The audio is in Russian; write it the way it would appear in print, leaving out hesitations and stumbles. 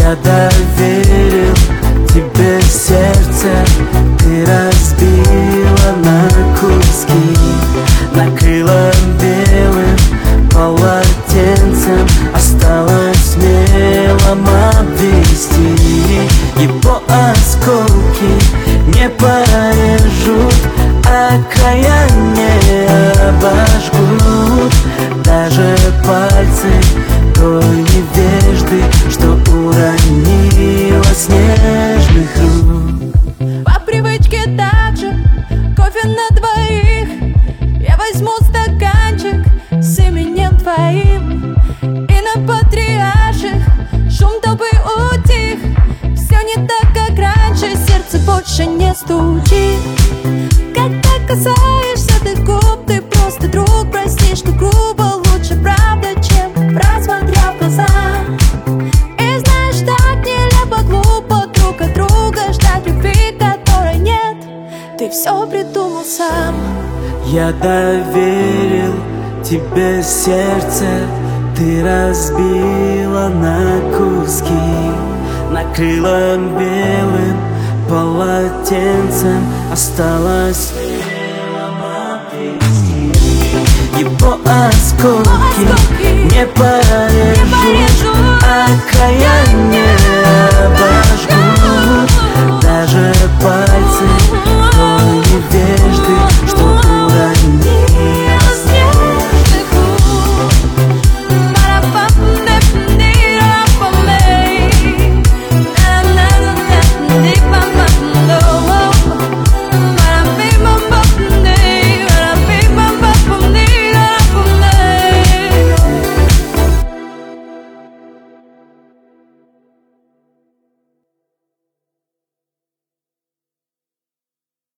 Я доверил тебе сердце, ты разбила на куски, накрыла белым полотенцем, осталось мелом обвести. Его осколки не порежут, а края не обожгут даже пальцы той невежды, что уронила с нежных рук. По привычке так же, кофе на двоих, я возьму стаканчик с именем твоим, и на патриарших шум толпы утих. Все не так, как раньше, сердце больше не стучит. Когда касаешься ты губ, ты просто друг, прости, что грубо, лучше правда, чем просмотря в глаза. И знаешь, так нелепо, глупо друг от друга ждать любви, которой нет. Ты все придумал сам. Я доверил тебе сердце, ты разбила на куски, накрыла белым полотенцем, осталось мелом обвести. Его осколки не порежут, а края не обожгут даже пальцы